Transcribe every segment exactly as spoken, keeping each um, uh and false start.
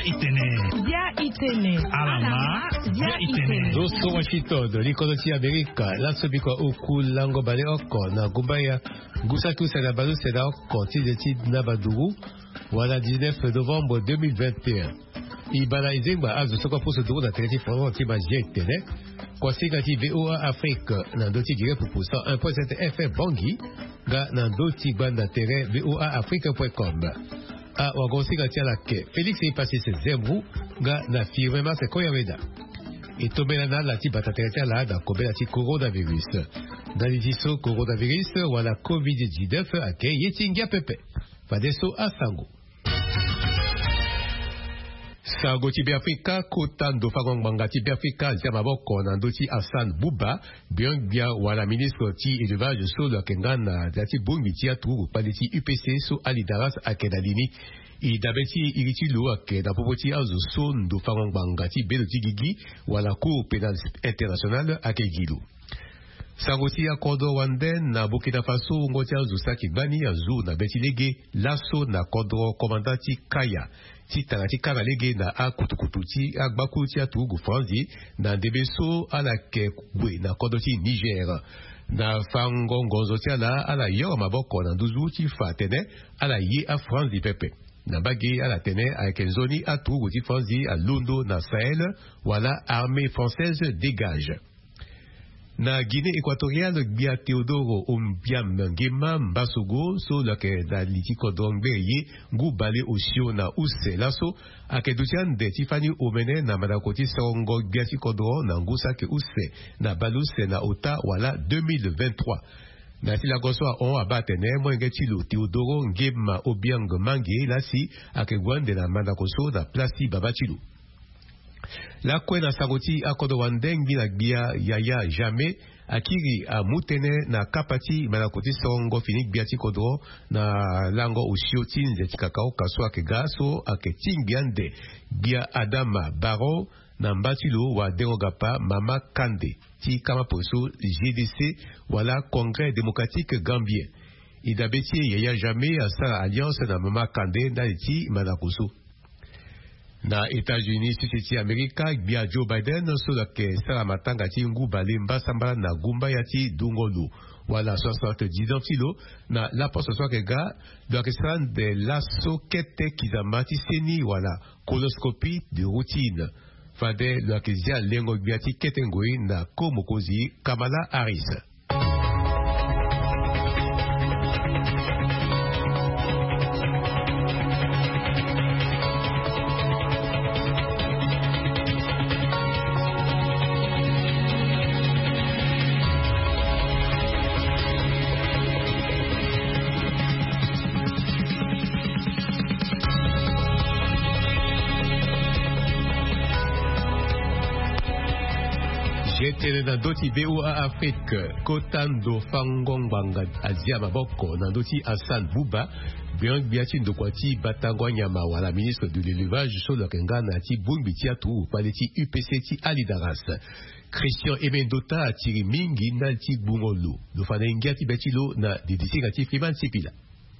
itene. Ya itene. Alama. Ya itene. Doso Washington, likoloti Amerika, lasobiko uku lango bale oko na gumbaya gusaku sana balu seda oko tizeti na baduru wala dix-neuf novembre deux mille vingt et un. Ibala izengba azu soko puso duru na tereti foro tima jekene. Kwa sikati V O A Afrique na doti gire pupu cent un point sept F M Bangi ga na doti banda tere V O A Afrique point com. A wagosika tia lake Félix est passé ses zembru ga na firmema se koyameda. Et tomelana la ti batatereta la da kobela ti coronavirus. Dans les iso coronavirus wala covid dix-neuf ake yetingia pepe. Fadeso asango. Sango Tibi Afrika kotando fagong banga Tibi Afrika zamaboko na ndoti Hassan Bouba bien bien wala ministre ti élevage so la kengana dati bungi ti atu paliti U P C so alidaras akedalini i dabeti iriti lo akeda popoti azu so ndo fagong banga ti belo ti gigi wala cour pénal international akegilu. Sangoti ya kodo wanden na Burkina Faso ngoti azu saki bani azu na beti lege laso na kodo komandati Kaya ti tarati kara lege na a kutukutu ti agbaku ti atu gu franzi na debeso ala ke bwe na kodo ti Niger na fango ngonzo ti ala ala yo maboko na nduzu ti fatene ala ye a franzi pepe na bagi ala tene a kenzoni atu gu ti franzi a Lundo na Sahel wala armée française dégage. Na Guinée équatoriale, Bia Teodoro Ombiam Ngema Mbasogo, so la ke da litiko dongberye, ngu bale osio na use laso, ake dutian de Tiffany Omene na madakoti sarongo biati kodro na ngusa ke use na baluse na ota wala deux mille vingt-trois. Na sila goswa on abatene mwenge tilo Teodoro Ngema Obiang Mange lasi ake gwande na madakoso na plasi babachilo. La kwe na sagoti akodo wandengi na bia yaya jamais akiri a mutene na kapati manakoti songo finik biati kodro na lango ushiotin zeti kakao kaswa ke gaso ake tingiande bia adama baro na mbatilo wa derogapa mama kande ti kama poso G D C wala Congrès démocratique gambien idabeti yaya jamais a sa alliance na mama kande na ti manakoso. Na États-Unis, Sisiti Amerika, bia Joe Biden, so la ke salamatanga ti ngubale mbasamba na gumba yati dungolu. Wala soixante-dix ans tilo, na la poste soit que ga, de la de la soquette kizamati seni wala coloscopie de routine. Fade la kezia lengo biati ketengoi na komokozi Kamala Harris. J'étais dans d'autres V O A Afrique, Kotando Fangong Banga Asia Maboko, dans d'autres Hassan Bouba, bien biatin de Kwati Batangwa Nyama, wala ministre de l'élevage, sur le Kengana, ti Bungbitiatou, paleti U P C ti Alidaras. Christian Emendota a tiré Mingi Nalti Bungolo, le Fanengiati Betilo na Didisirati Fiman Sipila.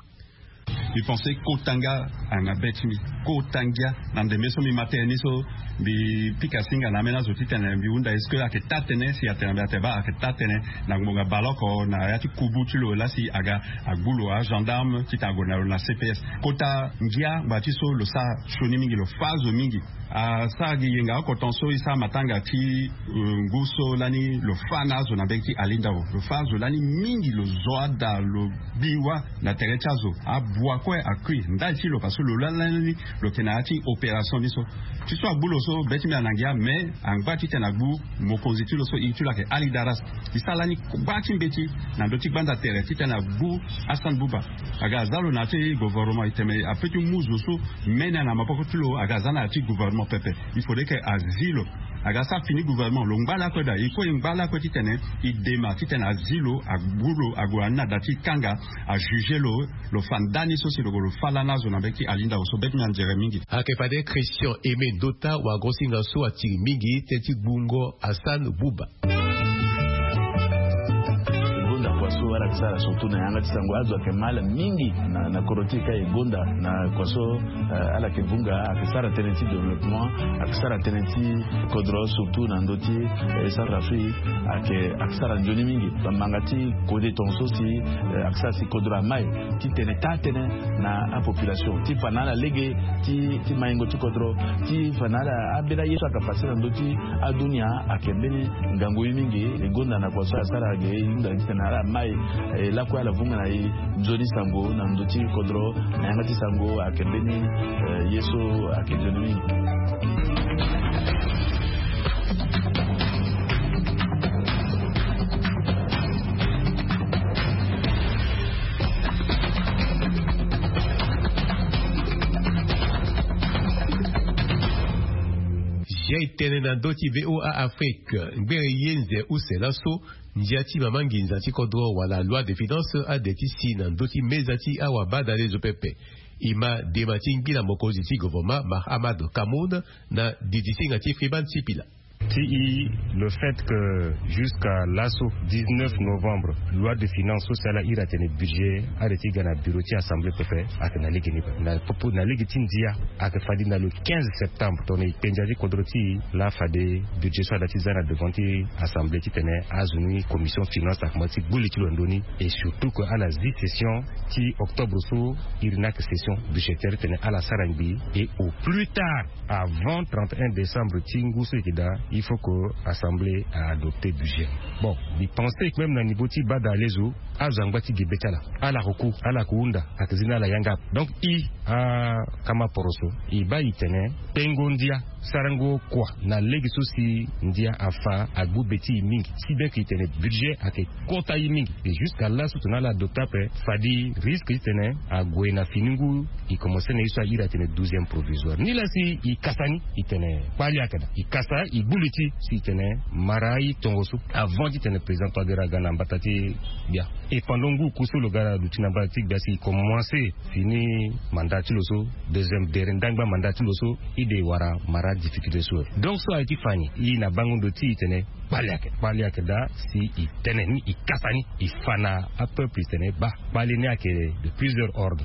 Je pensais Kotanga en abetimi Kotanga dans des maisons mi materniso bi pikasinga na mena zoti tene bi unda est-ce que a ketatene si atene ateba a ketatene na ngonga baloko na yati kubutulo la si aga agbulo a gendarme kitagona na C P S kota ngia batiso lo sa shoni mingi lo fazo mingi a sagi yenga ko tonso isa matanga ti nguso lani lo fana zo na beki alindao lo fazo lani mingi lo zoada lo biwa na terechazo a bua ko akui ndati lo paso lo lani lo kenati opération biso tu so abulo so beti mi anangia mais an bati tenagu mokonzi tu lo so itu la ke alidaras isalani bati beti na ndoti banda tere ti tenagu Hassan Bouba aga zalo na ti gouvernement iteme apetu muzo so mena na mapoko tulo aga zana ti gouvernement pepe il faudrait que asilo aga sa fini gouvernement lo ngala ko da iko ngala ko ti tene i dema ti tene asilo agulo agwana dati kanga a juger lo lo fandani so si lo lo falana zo na beki alinda so beti nyan jeremingi akepade Christian Aimé Dota wa gosinga so atiri mingi teti bungo Hassan Bouba. so ala sala surtout na yanga tisango azwa ke mala mingi na na koroti ka egonda na kwaso ala ke bunga akisara teneti développement akisara teneti kodro surtout na ndoti Centrafrique ake akisara njoni mingi bamangati kode tonso si akisara si kodro mai ti tene tatene na a population ti fanala lege ti ti maingo ti kodro ti fanala abela yeso akapasira ndoti adunia akembeni ngango mingi egonda na kwaso asara ge inda tena mai la kwa la vunga na njoni sango na ndoti kodro na yanga ti sango akembeni yeso akejoni mingi. J'ai tenu dans d'autres V O A Afrique, Mbere Yenze ou Selasso, Ndiati Mamanginza Tikodro, ou la loi de finances a des tissus dans d'autres Mezati Awaba dans les O P P. Ima Dematingi la Mokoziti Govoma, Mahamad Kamoun, na Diditingati Friban Sipila. Le fait que jusqu'à l'assaut dix-neuf novembre, loi de finances sociale a été budget arrêté dans la bureau de l'Assemblée préfet à la Ligue na propos na Ligue Tindia à Fadi dans le quinze septembre tourné Penjaji Kodroti la Fadi budget soit d'artisanat devant l'Assemblée qui tenait à Zuni commission finance automatique Bouliki Londoni et surtout que à la session qui octobre sous il n'a que session budgétaire tenait à la Sarangbi et au plus tard avant trente et un décembre Tingu Sekida il faut que l'Assemblée a adopté le budget. Bon, il pensait que même dans le niveau de Bada Lezo, à Zangwati Gebetala, à la Roku, à la Kuunda, à Kazina la Yanga. Donc, il a Kama Poroso, il va y tenir, Pengondia, Sarango, quoi, na Legiso si Ndia Afa, à Goubeti Mingi, si bien qu'il tenait budget à Kota Mingi. Et jusqu'à là, soutenant la docteur, Fadi risque qu'il tenait à Gouena Finingu, il commençait à y à tenir douzième provisoire. Ni là si, il Kassani, il tenait Paliakada, il Kassa, il Bouliti, si tenait Maraï Tongoso, avant qu'il tenait président Padera Gana Batati, bien. Et pendant que Koussou le gars du Tinabatik, il commençait, fini mandat Tiloso, deuxième derendangba mandat Tiloso, il de Wara Mara difficulté sur. Donc, ça a été fini. Il n'a pas de ti, il tenait Paliak. Paliak da, si il tenait ni, il Kassani, il fana à peu plus tenait bas. Paliak de plusieurs ordres.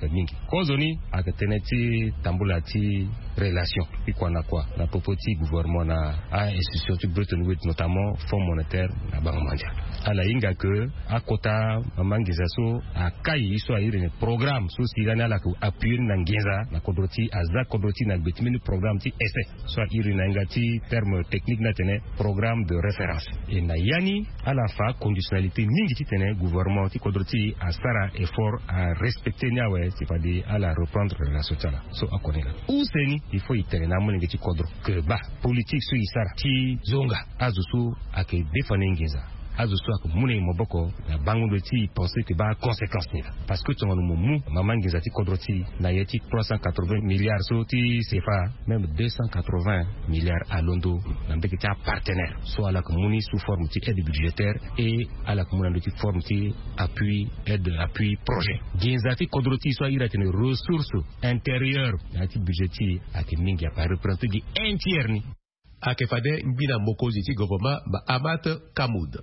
Kozoni a teneti tambulati relation puis quoi na quoi la popoti gouvernement na a institution de Bretton Woods notamment Fonds monétaire na Banque mondiale ala inga que à kota mangizaso a kai so ire programme so silana la ko appuyer na ngenza na kodroti azza kodroti na betimi programme ti essai so ire na ngati terme technique na tene programme de référence et na yani à la fa conditionnalité mingi ti tene gouvernement ti kodroti a sara effort à respecter nya ouais c'est pas dire à la reprendre la sociale so akone la ou seni il faut itene na mo ngeti kodro que ba politique so isara ti zonga azusu ake defane ngeza azusu ak mune moboko na bango ti penser que ba conséquence ni parce que ton mo mu maman ngeza ti kodro ti na yeti trois cent quatre-vingts milliards so ti C F A même deux cent quatre-vingts milliards à Londo na mbeki ta partenaire so ala ko muni sous forme ti aide budgétaire et ala ko muna ti forme ti appui aide appui projet ngeza ti kodro ti so ira tene ressources intérieures na ti budget ti ak mingi a représenter di un tiers ni Akefade Mbina Mokozi ti gouvernement ba Amat Kamoud.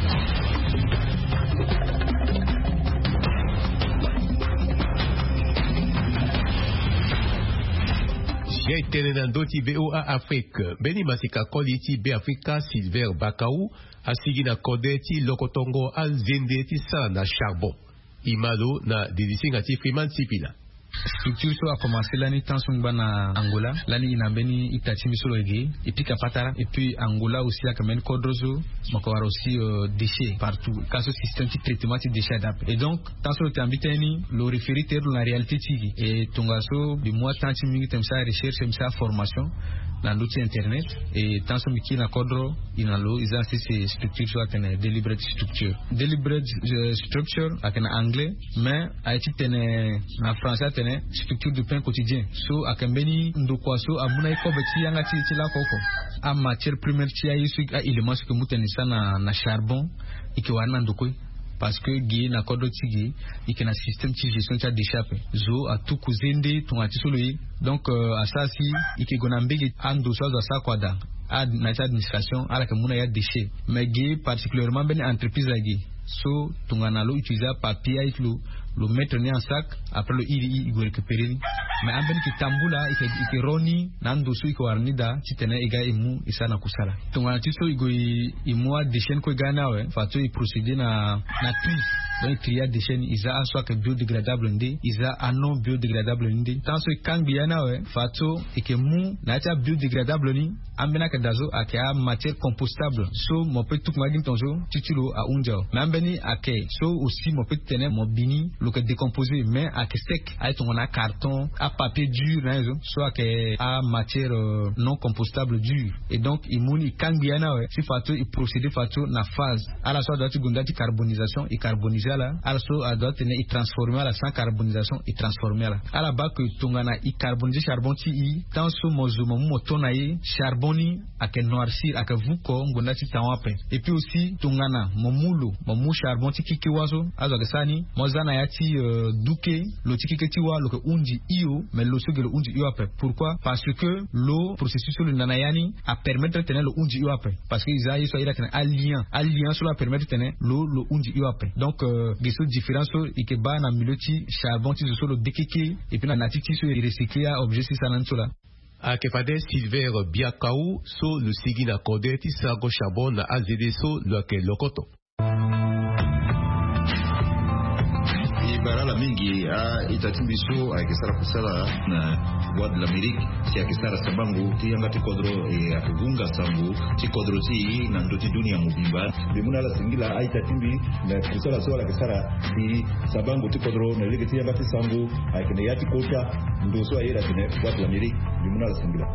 J'ai tenu dans d'autres V O A Afrique. Beni Masika Koliti B Africa Silver Bakau asigi na Kodeti Lokotongo Anzende ti sa na charbon. Imalo na Didisinga ti Freeman Sipila. Structure so a commencé l'année tension bana Angola l'année inambeni itachimi solo ege et puis kapatara et puis Angola aussi a quand même kodrozo makawara aussi euh, déchets partout caso système de traitement de déchets adapté et donc tension tambiteni le référé terre la réalité tigi et tongaso de moi tant mingi temsa recherche temsa formation dans l'outil internet et tension miki na kodro inalo ils ont ces structures so a deliberate structure deliberate uh, structure a en anglais mais a été tene na français structure de pain quotidien so akambeni ndokwaso abuna ikobeti yanga ti ti la koko a matière première ti ayi su a éléments que mutenisa na na charbon ikiwana ndokoi parce que gi na kodo tigi ikena système de gestion de déchets zo a tout kuzende ton ati solo yi donc euh, asasi ikigona mbegi ando so za sa kwada à notre administration à la commune ya déchets mais gi particulièrement ben entreprise agi so tungana lo utiliser papier avec lo le mettre en sac après le il il récupérer mais en ben ki tambula ike ike roni nando su iko arnida titena ega imu isana kusala tungana tiso igo imwa déchets ko gana we fato i procéder na na prise donc triade déchets isa soit que biodégradable ndi isa non biodégradable ndi tanso kangiana we fato ike mu na ta biodégradable ni ambena ka dazo ake a matière compostable so mo peut tout magin tonzo titulo a unjao mais ambeni ake so aussi mo peut tenir mo bini le que décomposé mais à que sec avec on a carton à papier dur hein, soit que à matière euh, non compostable dur et donc il mouni kangiana ouais si fato il procéder fato na phase à la soit doit gunda di carbonisation et carboniser là à la soit doit tenir il transformer à la sans carbonisation et transformer là à la bas que tongana il carboniser charbon ti i tant so mozo mo motonaye charboni à que noircir à que vous ko gunda ti tawape et puis aussi tongana mo mulo mo mu charbon ti kikiwazo azo que sani mozana ya ti uh, duke lo tiki ke tiwa lo ke undi io mais lo sugelo undi io après pourquoi parce que le processus le nanayani a permettre de tenir le undi io après parce que isaïe soit il a un lien un lien sur la permettre de tenir le le undi io après donc gesso différence et que ba na miloti charbon ti so lo dekeke et puis na natiti so recycler objet si sanan sola a que fade silver biakau so le sigina code ti sago charbon na azede so lo ke lokoto barala mingi a itatimbiso a kisara kusala na bois de l'Amérique si a kisara sabangu ti yanga ti kodro e akuvunga sambu ti kodro ti na ndoti dunia mubimba bimuna la singila a itatimbi na kusala so la kisara ti sabangu ti kodro na ligi ti yanga ti sambu a kene yati kota ndo so ayera tene bois de l'Amérique bimuna la singila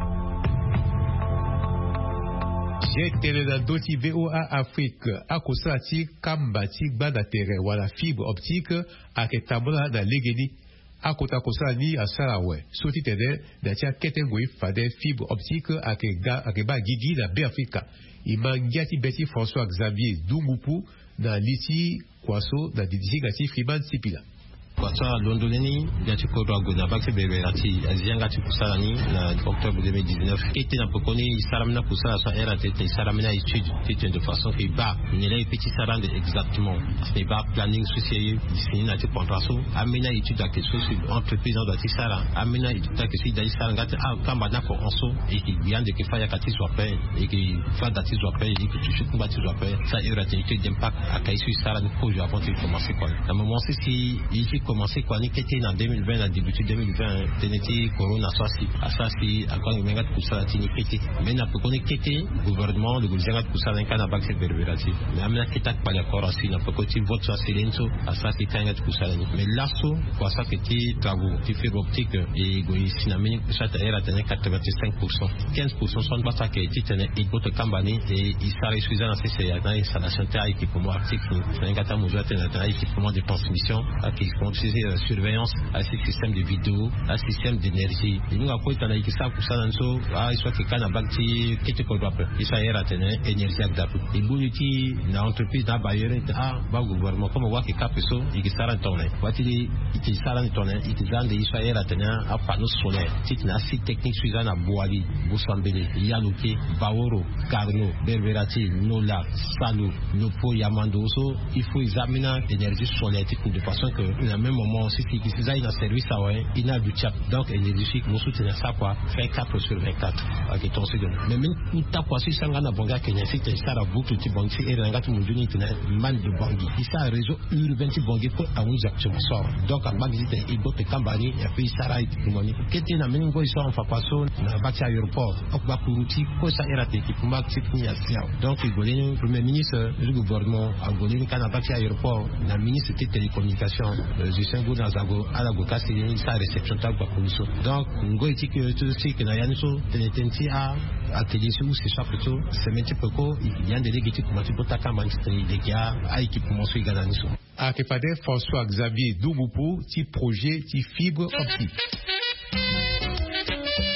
J'ai dans doti V O A Afrique a kosati kambati banda terre wala fibre optique a ke tabla na legeni a kota kosani a sarawe soti tene da tia ketengoi fade fibre optique a ke ga a ke ba gigi na be Africa imangati beti François Xavier Dungupu na liti kwaso na didisi gati Friman Sipila Kwasa Londoneni biati kodwa gona bakse bebe ati azianga ti kusalani na octobre deux mille dix-neuf était na pokoni saramna kusala sa era tete saramna étude tete de façon que ba ne lay petit sarande exactement c'est ba planning social défini na ti contraso amena étude à question sur entreprise dans ti sara amena étude à question dai sara ngata a kamba na ko onso et qui vient de que faya kati soit prêt et qui fa dati soit prêt et que tu chutes combattu soit prêt ça era étude d'impact à kai sur sara ne projet avant de commencer quoi à moment si il commencé quoi ni kete en deux mille vingt à début deux mille vingt teneti corona swasi asasi akwa menga kusala tini kete mais na pokoni kete gouvernement le gouvernement kusala kana bakse berberati mais amena keta kwa la korasi na pokoti vote sur silencio asasi kanga kusala mais lasso kwa ça kete travaux qui fait optique et goisi na meni kusata era tene quatre-vingt-cinq pour cent quinze pour cent sont pas ça qui était tene et bote kambani et il s'arrête suffisant à ces à installation ta équipement article ngata mozo tene ta équipement de transmission à qui surveillance à ce système de vidéo à système d'énergie et nous après t'en as qui ça pour ça dans so ah il soit que kana bakti qui te kodwa pe isa era tene énergie akdapu et buliti na entreprise na bayere ah ba gouvernement comme wa ki kapeso et qui sara tonne wati qui sara tonne et qui zande isa era tene a panneau solaire tit na site technique suivant à Boali Bosambele Yaluke Baoro Carno Berberati Nola Salu Lopo Yamando so il faut examiner l'énergie solaire de façon que à même moment aussi qui qui a un service à ouais il a du chat donc énergie nous soutenir ça quoi vingt-quatre sur vingt-quatre avec ton second mais même tout ta quoi si ça ngana bonga Kenya c'est ça la boucle tu banque et ranga tout monde ni man de bangi il ça réseau urbain tu bangi pour à un action sort donc à bangi c'est il botte kambani et puis ça ra tout monde qui était na meningo ils sont en façon na bâti aéroport ok ba kuruti ko ça era te qui pour maxi ni asia donc il golé premier ministre du gouvernement a golé kana bâti aéroport la ministre des télécommunications du Sengo dans Zago à la Goka c'est ça réception ta kwa police donc ngo itiki tout ce que na yaniso tenetenti a atelier où c'est ça plutôt c'est même peu ko il y a des légitimes comment tu peux ta manchester les gars à équipement sur gananiso a que fade François Xavier Douboupou ti projet ti fibre optique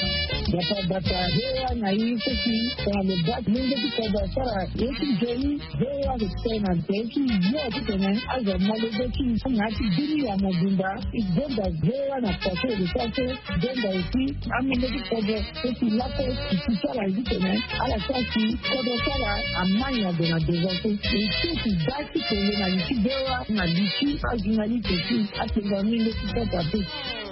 Data data hewa na hii sisi kwa mabati mingi kwa sara yetu jeni hewa tena teki yote tena aza malezechi ngati dini ya mobimba igenda hewa na kwa de sasa denda isi amende kwa sisi lapo kisara hivi tena ala sasa kwa sara amanya de na dezato isi basi kwa na isi hewa na disi ajinali teki atenga mingi kwa tapu.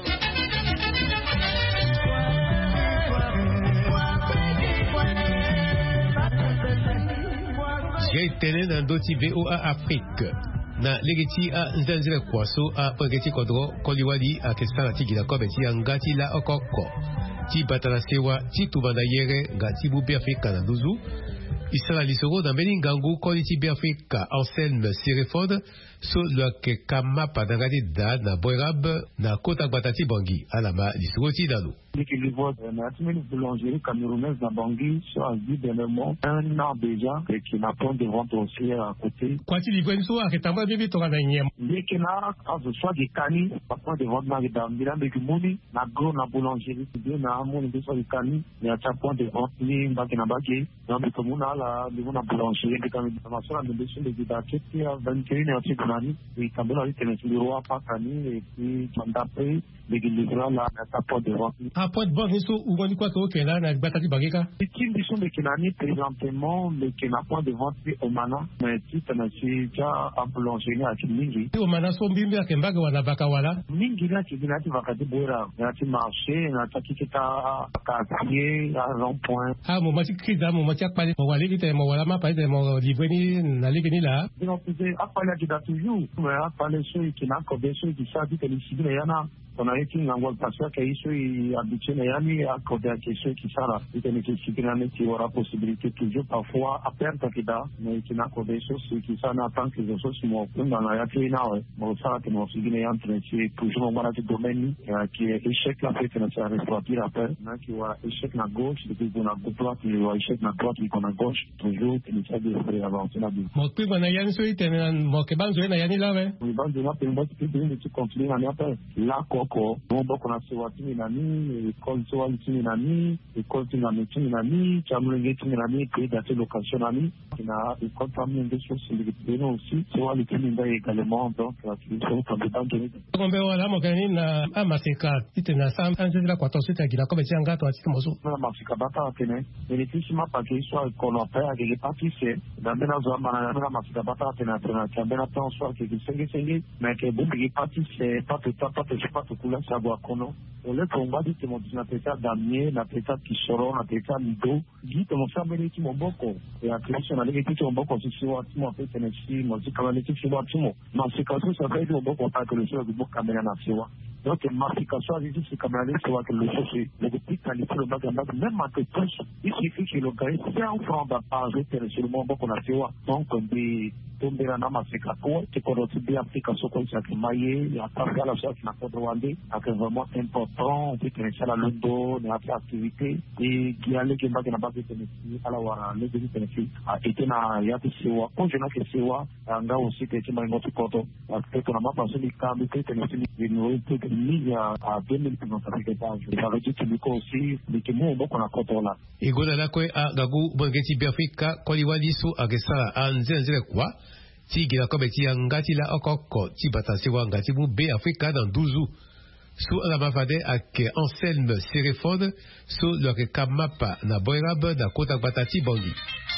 J'ai tenu dans d'autres V O A Afrique. Na legeti a nzanzile kwaso a pangeti kodro koliwali a kestana tigi la kobeti a ngati la okoko. Ti batala sewa ti tubanda yere ngati bubi Afrika na duzu. Isala lisoro na meni ngangu koli ti bi Afrika Anselme Sireford so lo ke kama padangati da na boirab na kota batati bangi alama lisoro ti dalu. L'équilibre de la boulangerie camerounaise dans Bangui sur un vue d'éléments un an déjà et qui n'a pas de vente aussi à côté. Quoi tu livres une soirée que t'as pas bien ton année? Les Kena, quand je sois des canis, parfois des ventes dans les dames, il y a des mouni, na gros na boulangerie, bien na mon de soit des canis, il y a un point de vente ni bakina baki, dans le commun là, le mon boulangerie, des canis, ma soeur a demandé sur les débarqués qui a vingt et un heures de l'année, et quand on a été le roi pas cani et puis mandaté, les livreurs là, un point de vente. A point de vente niso ou on quoi que là na batati bagika. Les teams qui sont des Kenani présentement, les Kena point de vente au Mana, mais si tu as déjà en boulangerie à Kimingi. Au Mana so mbimbi ya kembaga wana bakawala. Mingi na kibina ti vakati bora, na ti marché, na ta kikita quartier à rond-point. Ah mo mati kida mo mati akpale mo wali kite mo wala ma pa de mo livre ni na ligue ni là. Donc c'est akpale qui da toujours, mais akpale ceux qui n'a que ceux qui savent que les civils yana on a été en Angola parce que ils sont habitués yani à côté de ceux qui sont là et nécessité qui aura possibilité toujours parfois à perdre kida mais qui n'a que ceux qui sont en tant que les autres sont dans la yaki na ouais bon ça que nous signé en train c'est toujours dans le domaine qui est échec la fait que ça exploiter après na qui va échec na gauche et puis on a droite qui va échec na droite qui qu'on a gauche toujours il ça de faire avancer la vie mo pe bana yani so itene mo ke banzo na yani la we we banzo na pe mo ti de ti continuer na après la ko bon boko na sewa tini nani école sewa tini nani école tini nani tini nani chamulenge tini nani pays d'accès location nani na école famille de choses c'est aussi sewa tini nani également donc qui sont compétents de kombe wala mo kani na amaseka itena sam anzela kwa tosita gila ko betia ngato atiti moso na masika bata tene bénéficiement pas que soit qu'on a fait avec les pâtissiers dans bena zo mana na masika bata tene tena chambena ton soit que cinq cinq mais que bon les pâtissiers pas tout pas tout pas tout couleur savoir kono ole komba dit mon tunapeta damie na peta kisoro na peta lido gito mo sabele ki moboko e attention na lege ki moboko sisi wa timo peta na si mo zikala ni ki wa timo ma sikaso sa peta moboko pa que le sur du boko kamera na siwa donc ma sikaso a dit si kamera ni siwa que le sosi le petit qualité le baga baga même à que plus il suffit que le gars cent francs par jour sur le moboko na siwa donc des tombera na masika ko te ko roti bi application ko sa kimaye ya parga la sorte na ko rwande ak vraiment important te que ça la lundo na activité et qui allait que ba na ba te ni ala wara le de te ni a été na ya te sewa ko je na ke sewa nga aussi te ki mango to koto ak te na ma passe ni ka mi te ni ni no te ni ya a deux mille pour notre équipage et avec tu ni ko aussi ni ke mo ko na koto la e gola la ko a gagu bangeti bi Afrika ko liwali so agesa anzenzele kwa ti gila ko beti ngati la okoko ti batasi wa ngati bu be Afrika dans douze so la mafade ak Anselme Sireford so lo ke kamapa na boirab na kota batati bangi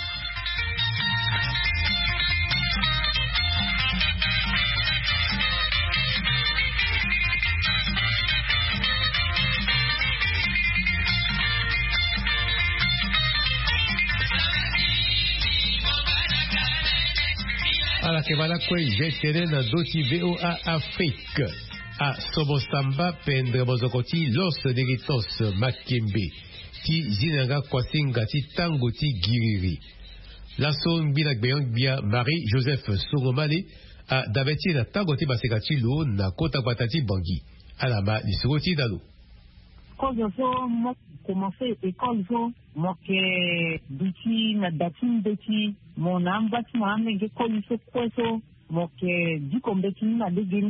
ala ke bala kwe jetene na doti V O A Afrique a Sobosamba pendre bozokoti los deritos Makembe ti zinanga kwasinga ti tango ti giriri la son bila gbeyon bia Marie Joseph Soromale a dabeti na tango ti baseka ti lo na kota batati bangi alama lisogoti dalo quand je fais commencer école so mo ke biti na datin beti mon ambati mo amenge ko iso kweso mo ke dikombeti na degeni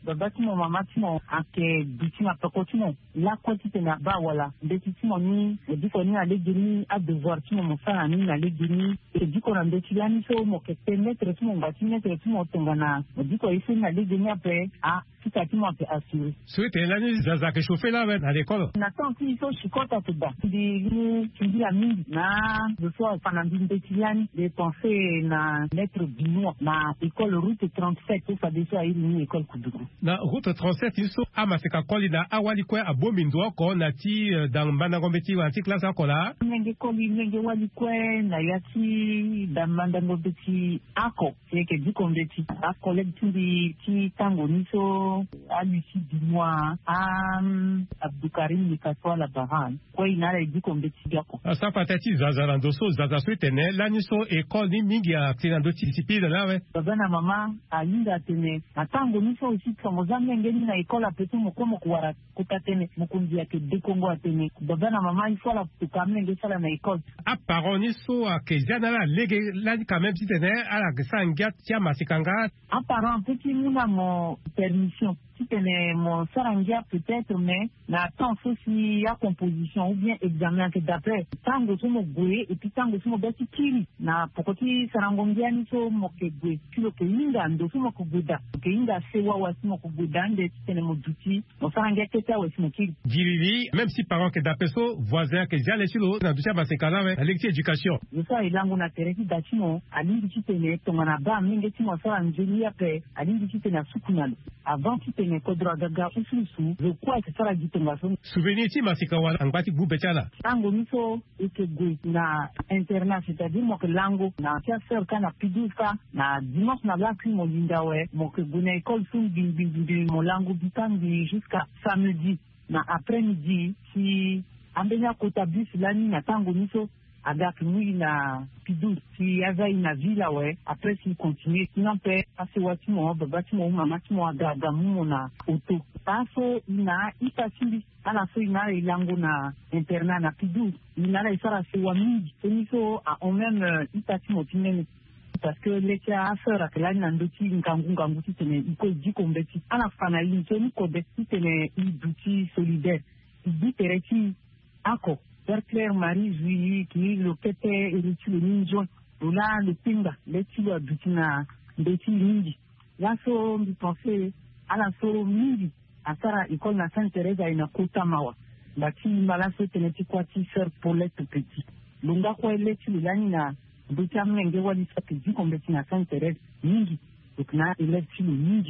babatimo mamatimo ake bitima pekotimo la kwati na ba wala ndetimo ni diko ni ale gini a devoir timo mofana ni ale gini e diko na ndetiani so mo ke permettre timo batime timo tongana diko ifi na ale gini ape a kitimo ape assurer souhaite l'année zaza ke chauffer là à l'école na tant si so shikota tuba di ni ndi la mingi na je sois pendant ndetiani de penser na lettre binois na école route trente-sept ça déjà une école kudugu na route trente-sept iso amaseka koli na awali kwa abomindo ko na ti dans Bandangombeti wa ti classe ko la ngenge koli ngenge wali kwa na yati dans Bandangombeti ako c'est que du kombeti a collègue ti ti tango niso a Lucie Binois a Abdoukarim Nikatwa la Baran kwa inala di kombeti gako asa patati zazarando so zaza swetene la niso école ni mingi ya tinando ti discipline la we baba na mama alinda tene atango niso aussi comme zambe ngeni na école apetu mokomo kuwara kutatene mukunzi yake dekongo atene baba na mama il faut la tukamne ngesala na école a parent niso akezana la lege la quand même si tene ala gesangia tia masikanga a parent petit muna mo permission si tene mon sarangia peut-être mais na temps aussi ya composition ou bien examen que d'après tango somo goye et puis tango somo beti kiri na pokoti sarangongia niso mo ke goye kilo ke inga ndo somo ko goda ke inga sewa wasimo ko goda nde tene mo duti mo sarangia keta wasimo kiri girili même si parent que d'après so voisin que jale chilo na dutia basekala we lecture éducation je ça ilango na teresi datino alingi tene tongana ba mingi timo sara njeli ape alingi tene sukunalo avant tene kodra gaga ususu je crois que ça la ditongason souvenir ti masika wala angati gube chala tango miso eke gwe na internat c'est-à-dire mo que lango na tia faire kana piduka na dimanche na la pri mo lindawe mo que gune école sun bin bin bin mo lango bitangi jusqu'à samedi na après-midi si ambenya kota bus lani na tango miso avec lui na pidou si avait une ville ouais après s'il continue sinon peut passer wati mo babati mo mama ti mo agaga mu na auto paso na itasi ala so ina ilango na internat na pidou ina la isara se wa mingi teniso a on même itasi mo tinene parce que les cas affaire avec la ndoti ngangu ngangu ti tene iko di kombeti ala fana yi teni ko beti tene iduti solidaire di tereti ako Père Claire Marie Juillet qui le kete eritu le ninjo là le pinga le tilo abutina ndeti mingi là so mi penser à la so mingi asara école na Sainte Thérèse ina kota mawa bati mala so teneti kwati sœur Paulette petit lunga ko le tilo lani na ndoti amenge wali sa petit kombeti na Sainte Thérèse mingi donc na élève tilo mingi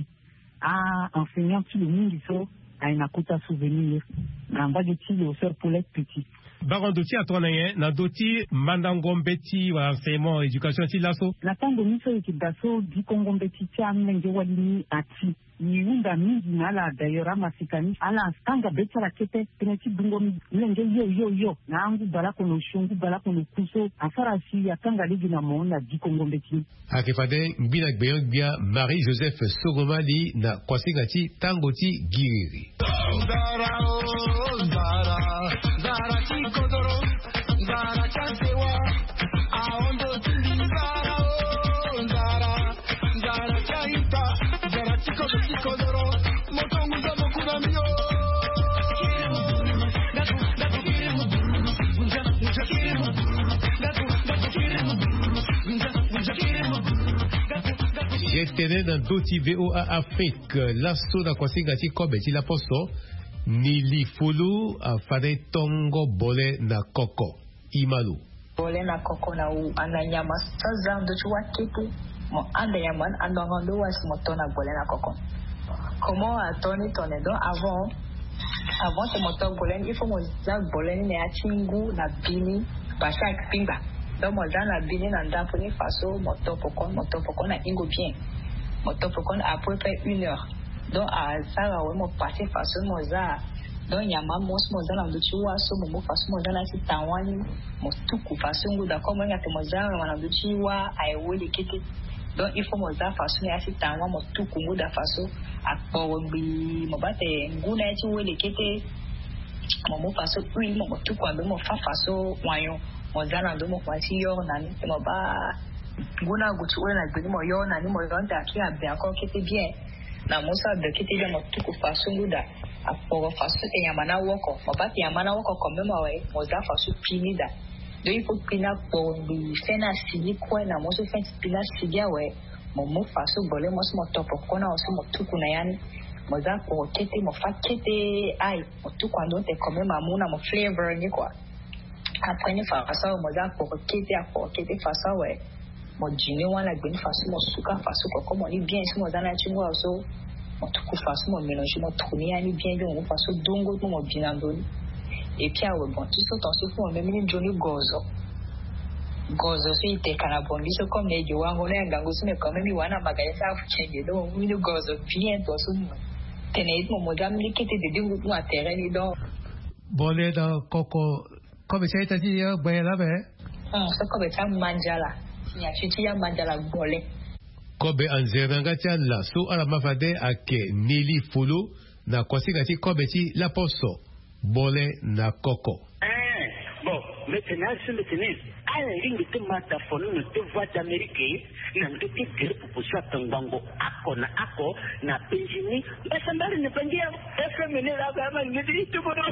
a enseignant tilo mingi so aina kota souvenir na mbaje tilo sœur Paulette petit baron doti atona na doti Bandangombeti wa enseignement éducation ti laso na tango miso ekidaso di kongombeti ti amenge wali ati niunda mingi na la d'ailleurs masikani ala tanga betara kete teneti dungo menge yo yo yo na angu bala kono shungu bala kono kuso afara si ya tanga ligi na mona di kongombeti akefade mbina gbeyo bia Marie Joseph Sogomali na kwasingati tango ti giriri Zara o Zara Zara ti kodoro Zara chasewa aondo tindi Zara o Zara Zara chaita Zara ti kodoro ti kodoro motongu za mokuna mio J'étais dans Doti V O A Afrique, l'asso da kwasingati kobeti la poso nilifulu afade tongo bole na koko imalu bole na koko na u ananyama saza ndo chwa kete mo anda yaman andongondo was motona bole na koko comment atoni tonedo avant avant ce moto bole il faut mo za bole ne achingu na bini pasha pinga donc mo za na bini na ndapo ni faso moto pokon moto pokon na ingo bien moto pokon à peu près une heure donc à ça là on passer façon moza donc nyama mos moza na nduchi wa so mo façon moza na si tawani mo tuku façon nguda comme on ngate moza na nduchi wa ai wole kete donc il faut moza façon ya si tawa mo tuku nguda façon akpo bi mo bate nguna ti wole kete mo mo façon oui mo mo tuku ando mo fa façon wayo moza na ndo mo kwasi yo na ni mo ba nguna guchi wole na gbe mo yo na ni mo yo nda ki abe akon kete bien na musa de kiti de motuku fasu nguda aporo fasu ke yamana woko mabati yamana woko komema we moza fasu pinida do il faut pina pour di fena sigi kwa na musa fen pina sigi we mo fasu bole mo mo topo kona osu motuku na yani moza pour kete mo fakete ai motuku ando te komema muna mo flavor ni kwa après ni fasu moza pour kete pour kete fasu we mo jine wana gbin fasu mo suka fasu ko comme on dit bien si mo zana chingwa so mo tuku fasu mo mélange mo tourner ani bien bien mo fasu dongo mo binando et puis awe bon tout ça ton faut même ni joni gozo gozo si te kana bondi so comme les jo wango na ngango so me comme mi wana magaya sa fuchenge do mi no gozo bien to so mo tenait mo modam ni kete de dingo mo terrain ni do bolé da coco comme ça t'a dit ben là ben ah ça comme ça manjala ya chichi ya mandala bole kobe anzeranga tia la so ala mafade ake nili fulu na kwasika ti kobe ti la poso bole na koko eh bon maintenant c'est maintenant ala ringi te mata fonu no te voix d'Amérique na ndo te gere proposition tangango ako na ako na penjini basa mbali ne pangia F M ne la kama ngidi tu bodo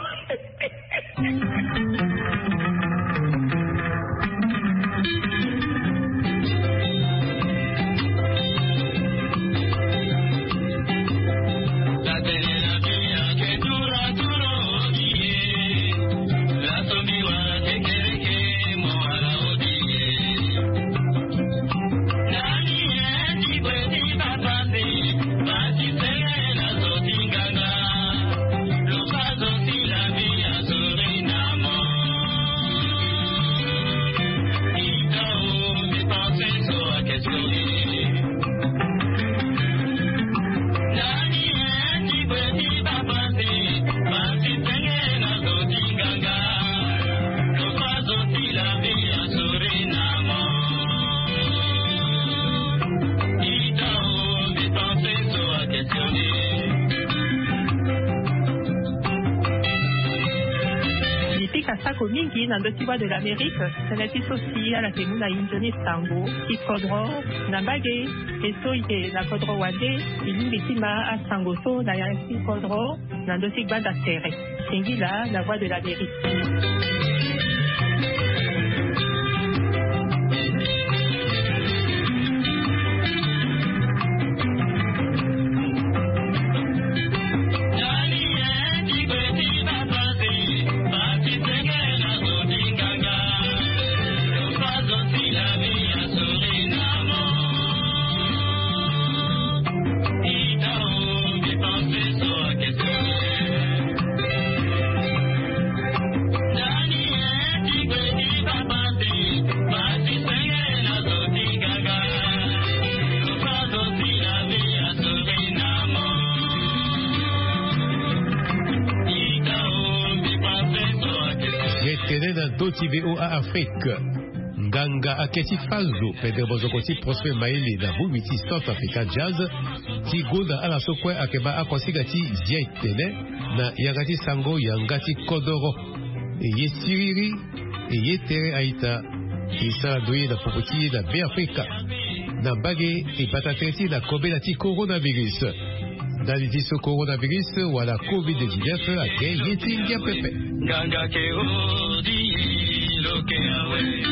Sako mingi na ndotiwa de l'Amérique, senati sosi ala temuna injoni sango, ki kodro, na bage, eso ite na kodro wade, ili bitima a sango so na yansi kodro, na ndoti banda tere. Singila, la voix de l'Amérique. T V O A Afrique Nganga aketi fazo Pedro Bozokoti Prosper Maele na Bumiti South Africa Jazz ti Gonda ala sokwe akeba akwasiga ti Zia Tene na yangati sango yangati Kodoro ye siriri ye tere aita isa doye na popoti na B Africa na bage e batateti na kobe na ti coronavirus na li so coronavirus wala covid dix-neuf ake yeti ndia pepe Nganga ke odi loke awe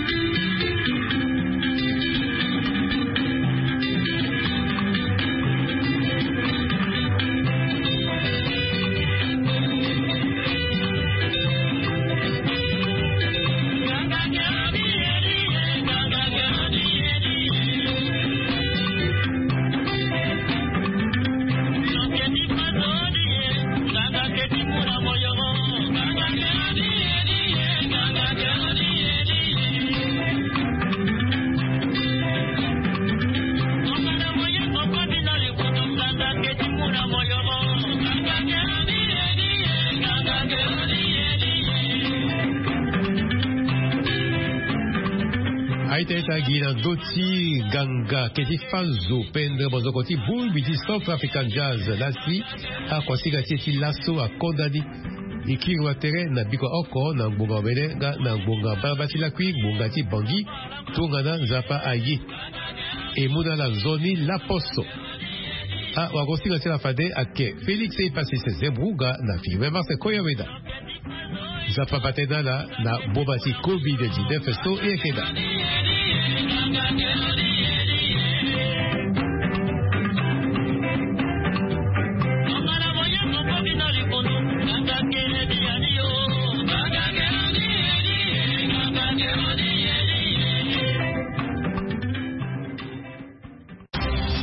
Aita gina doti ganga keti fazo pendre bozokoti bulbiti South African Jazz lasi akwasiga teti laso akondani ikirwa tere na biko oko na ngbonga wele na ngbonga babati la kwi ngbonga ti bangi tongana nzapa aye emuna la zoni la poso a wagosi la fade ake Felix e passé ses zebruga na fiwema se koyaweda. Zapapatena la na bobasi covid dix-neuf so e keda.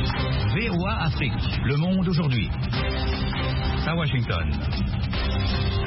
V O A Afrique, le monde aujourd'hui. À Washington.